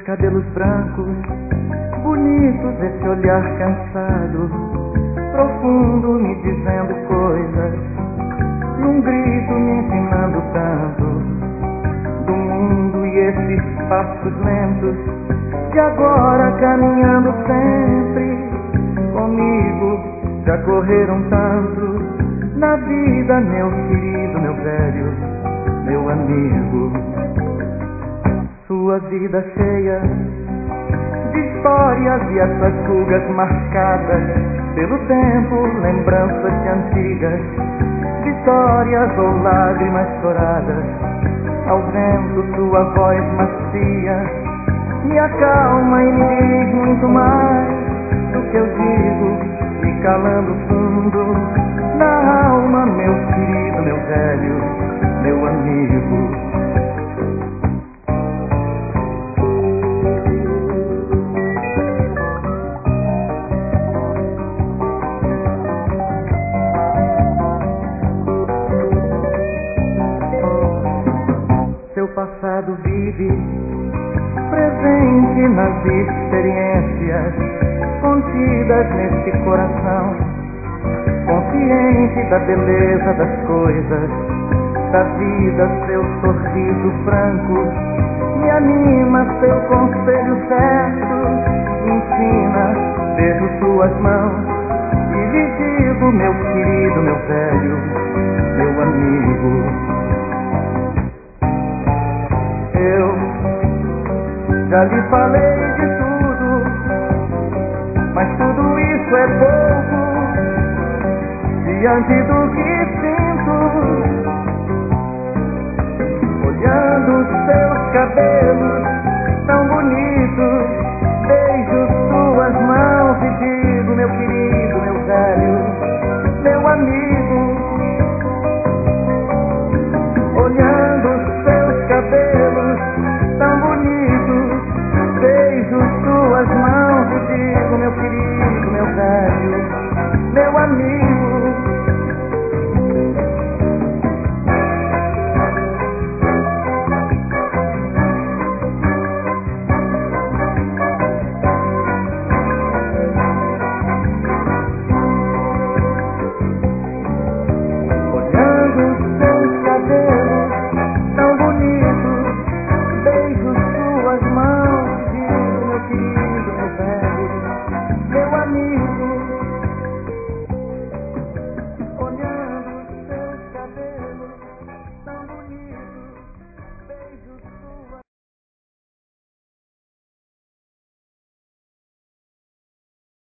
cabelos brancos, bonitos, esse olhar cansado, profundo, me dizendo coisas, num grito me ensinando tanto do mundo, e esses passos lentos de agora caminhando sempre comigo, já correram tanto na vida, meu querido, meu velho, meu amigo. Sua vida cheia de histórias e essas rugas marcadas pelo tempo, lembranças de antigas vitórias ou lágrimas choradas. Ao vento sua voz macia me acalma e me diz muito mais do que eu digo, me calando fundo na alma, meu querido, meu velho, meu amigo. Seu passado vive presente nas experiências contidas nesse coração, consciente da beleza das coisas, da vida. Seu sorriso franco me anima, seu conselho certo me ensina. Vejo suas mãos e lhe digo, meu querido, meu velho, meu amigo. Eu já lhe falei de tudo, mas tudo isso é pouco diante do que sinto, olhando seus cabelos